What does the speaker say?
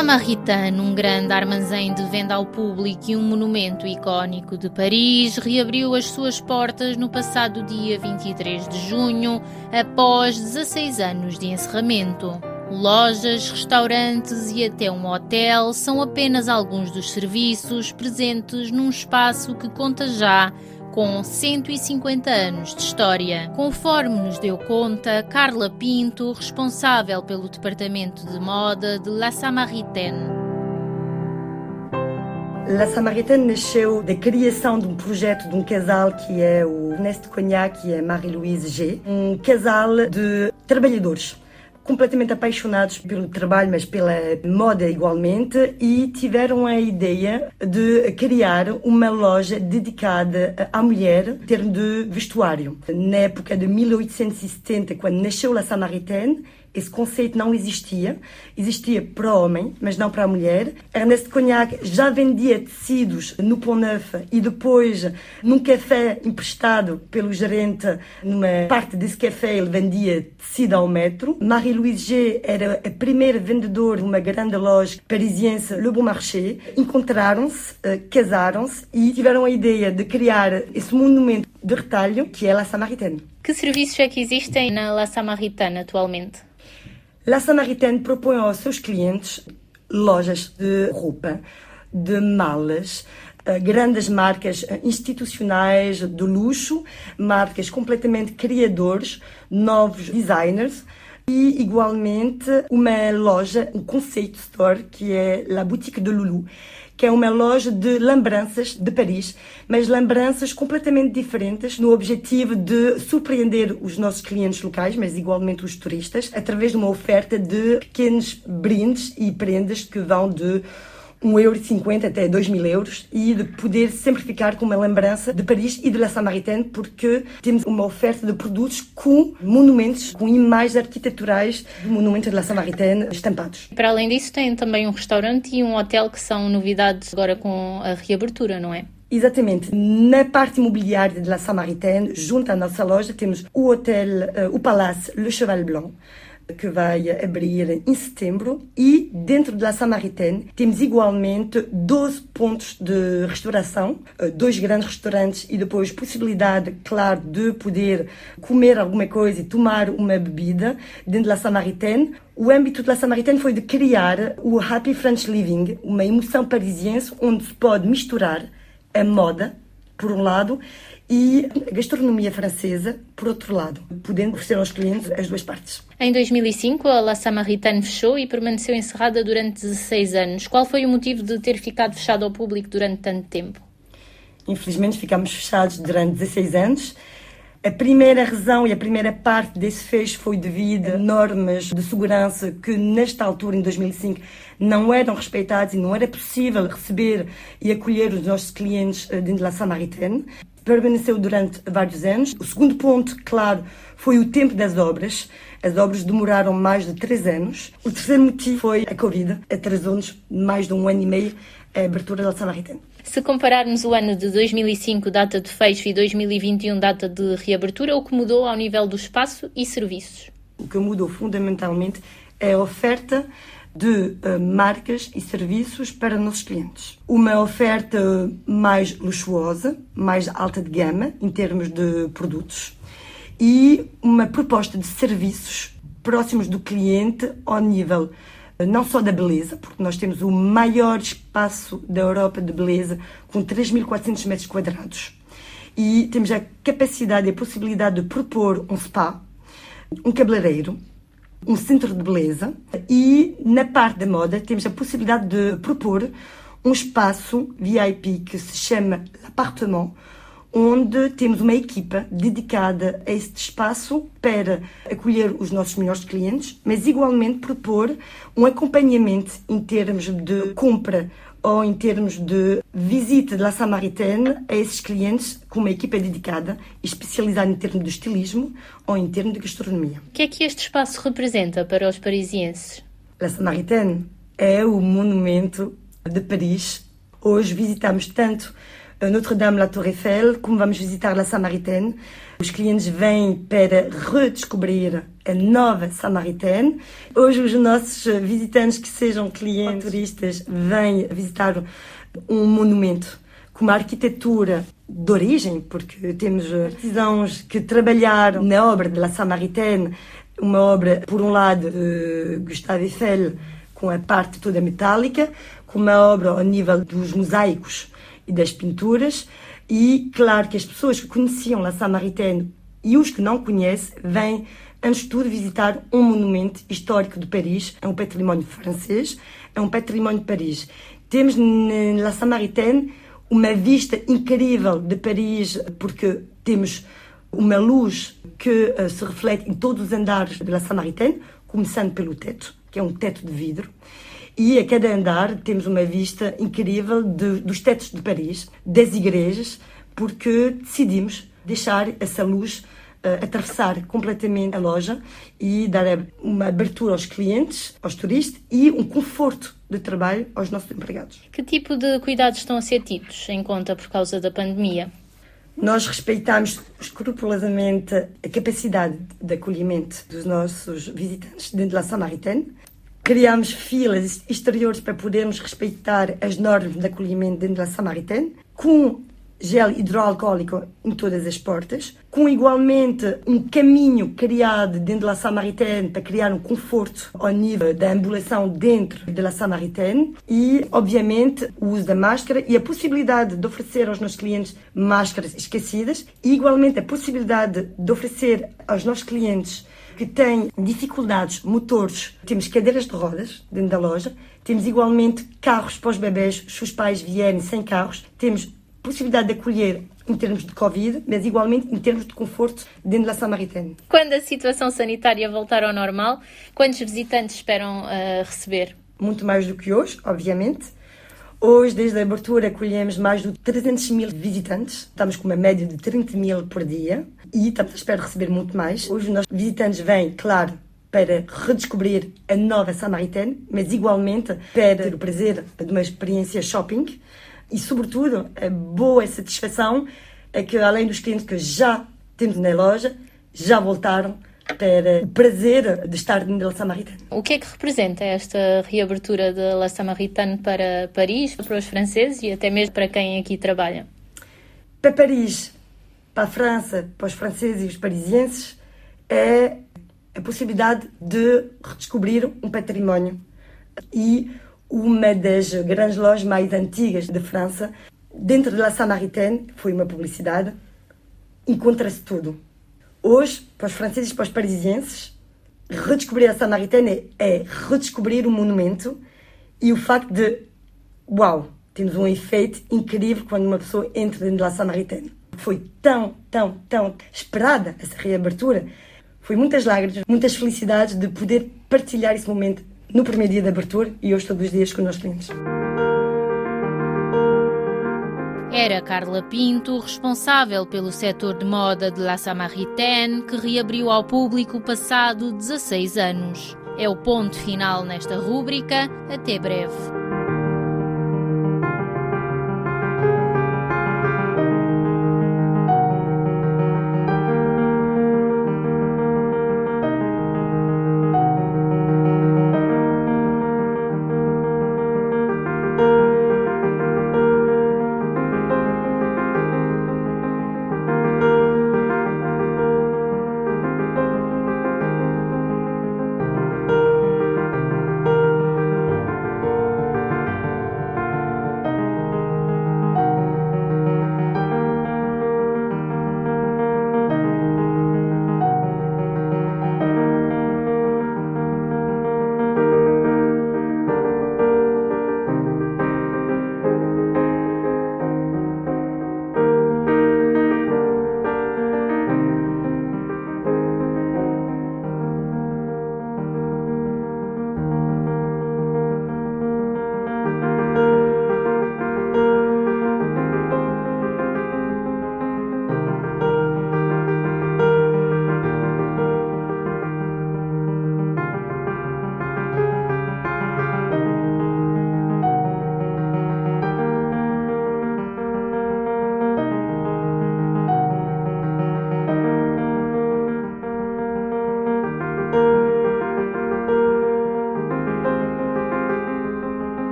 Samaritaine, um grande armazém de venda ao público e um monumento icónico de Paris, reabriu as suas portas no passado dia 23 de junho, após 16 anos de encerramento. Lojas, restaurantes e até um hotel são apenas alguns dos serviços presentes num espaço que conta já com 150 anos de história. Conforme nos deu conta Carla Pinto, responsável pelo departamento de moda de La Samaritaine. La Samaritaine nasceu da criação de um projeto de um casal que é o Ernest Cognac e a Marie-Louise G. Um casal de trabalhadores completamente apaixonados pelo trabalho, mas pela moda igualmente, e tiveram a ideia de criar uma loja dedicada à mulher em termos de vestuário. Na época de 1870, quando nasceu La Samaritaine, esse conceito não existia. Existia para o homem, mas não para a mulher. Ernest Cognac já vendia tecidos no Pont Neuf e depois, num café emprestado pelo gerente, numa parte desse café, ele vendia tecido ao metro. Marie-Louise G era a primeira vendedora de uma grande loja parisiense, Le Bon Marché. Encontraram-se, casaram-se e tiveram a ideia de criar esse monumento de retalho que é La Samaritaine. Que serviços é que existem na La Samaritaine atualmente? La Samaritaine propõe aos seus clientes lojas de roupa, de malas, grandes marcas institucionais de luxo, marcas completamente criadores, novos designers e, igualmente, uma loja, um conceito store, que é La Boutique de Loulou, que é uma loja de lembranças de Paris, mas lembranças completamente diferentes, no objetivo de surpreender os nossos clientes locais, mas igualmente os turistas, através de uma oferta de pequenos brindes e prendas que vão de 1,50 € até 2.000 euros, e de poder sempre ficar com uma lembrança de Paris e de La Samaritaine, porque temos uma oferta de produtos com monumentos, com imagens arquiteturais do monumento de La Samaritaine estampados. Para além disso, tem também um restaurante e um hotel que são novidades agora com a reabertura, não é? Exatamente. Na parte imobiliária de La Samaritaine, junto à nossa loja, temos o hotel, o Palace Le Cheval Blanc, que vai abrir em setembro, e dentro de La Samaritaine temos igualmente 12 pontos de restauração, 2 grandes restaurantes e depois possibilidade, claro, de poder comer alguma coisa e tomar uma bebida dentro de La Samaritaine. O âmbito de La Samaritaine foi de criar o Happy French Living, uma emoção parisiense onde se pode misturar a moda, por um lado, e a gastronomia francesa, por outro lado, podendo oferecer aos clientes as duas partes. Em 2005, a La Samaritaine fechou e permaneceu encerrada durante 16 anos. Qual foi o motivo de ter ficado fechado ao público durante tanto tempo? Infelizmente, ficámos fechados durante 16 anos. A primeira razão e a primeira parte desse fecho foi devido a normas de segurança que, nesta altura, em 2005, não eram respeitadas e não era possível receber e acolher os nossos clientes dentro de La Samaritaine. Permaneceu durante vários anos. O segundo ponto, claro, foi o tempo das obras. As obras demoraram mais de 3 anos. O terceiro motivo foi a Covid. Atrasou-nos mais de 1 ano e meio a abertura da Samaritaine. Se compararmos o ano de 2005, data de fecho, e 2021, data de reabertura, o que mudou ao nível do espaço e serviços? O que mudou fundamentalmente é a oferta de marcas e serviços para nossos clientes. Uma oferta mais luxuosa, mais alta de gama em termos de produtos, e uma proposta de serviços próximos do cliente ao nível não só da beleza, porque nós temos o maior espaço da Europa de beleza, com 3.400 metros quadrados. E temos a capacidade e a possibilidade de propor um spa, um cabeleireiro, um centro de beleza, e na parte da moda temos a possibilidade de propor um espaço VIP que se chama L'Appartement, onde temos uma equipa dedicada a este espaço para acolher os nossos melhores clientes, mas igualmente propor um acompanhamento em termos de compra ou em termos de visita de La Samaritaine a esses clientes com uma equipa dedicada e especializada em termos de estilismo ou em termos de gastronomia. O que é que este espaço representa para os parisienses? La Samaritaine é o monumento de Paris. Hoje visitamos tanto Notre-Dame, la Tour Eiffel, como vamos visitar la Samaritaine. Os clientes vêm para redescobrir a nova Samaritaine. Hoje os nossos visitantes que sejam clientes turistas vêm visitar um monumento com uma arquitetura de origem, porque temos artesãos que trabalharam na obra de la Samaritaine, uma obra, por um lado, de Gustave Eiffel, com a parte toda metálica, com uma obra ao nível dos mosaicos e das pinturas, e claro que as pessoas que conheciam la Samaritaine e os que não conhecem vêm, antes de tudo, visitar um monumento histórico de Paris, é um património francês, é um património de Paris. Temos na la Samaritaine uma vista incrível de Paris, porque temos uma luz que se reflete em todos os andares de la Samaritaine, começando pelo teto, que é um teto de vidro. E a cada andar temos uma vista incrível dos tetos de Paris, das igrejas, porque decidimos deixar essa luz atravessar completamente a loja e dar uma abertura aos clientes, aos turistas e um conforto de trabalho aos nossos empregados. Que tipo de cuidados estão a ser tidos em conta por causa da pandemia? Nós respeitamos escrupulosamente a capacidade de acolhimento dos nossos visitantes dentro da Samaritaine. Criamos filas exteriores para podermos respeitar as normas de acolhimento dentro da Samaritaine, com gel hidroalcoólico em todas as portas, com igualmente um caminho criado dentro da Samaritaine para criar um conforto ao nível da ambulação dentro da Samaritaine e, obviamente, o uso da máscara e a possibilidade de oferecer aos nossos clientes máscaras esquecidas e, igualmente, a possibilidade de oferecer aos nossos clientes que têm dificuldades motores. Temos cadeiras de rodas dentro da loja, temos igualmente carros para os bebés, se os pais vierem sem carros, temos possibilidade de acolher em termos de Covid, mas igualmente em termos de conforto dentro da Samaritaine. Quando a situação sanitária voltar ao normal, quantos visitantes esperam receber? Muito mais do que hoje, obviamente. Hoje, desde a abertura, acolhemos mais de 300 mil visitantes. Estamos com uma média de 30 mil por dia e estamos à espera de receber muito mais. Hoje, os nossos visitantes vêm, claro, para redescobrir a nova Samaritaine, mas igualmente para ter o prazer de uma experiência shopping. E, sobretudo, a boa satisfação é que, além dos clientes que já temos na loja, já voltaram para o prazer de estar dentro da Samaritaine. O que é que representa esta reabertura da La Samaritaine para Paris, para os franceses e até mesmo para quem aqui trabalha? Para Paris, para a França, para os franceses e os parisienses, é a possibilidade de redescobrir um património e uma das grandes lojas mais antigas de França. Dentro da Samaritaine, foi uma publicidade, encontra-se tudo. Hoje, para os franceses e para os parisienses, redescobrir a Samaritaine é redescobrir o monumento e o facto de, uau, temos um efeito incrível quando uma pessoa entra dentro da Samaritaine. Foi tão esperada essa reabertura. Foi muitas lágrimas, muitas felicidades de poder partilhar esse momento no primeiro dia de abertura e hoje todos os dias com os nossos clientes. Era Carla Pinto, responsável pelo setor de moda de La Samaritaine, que reabriu ao público passado 16 anos. É o ponto final nesta rúbrica. Até breve.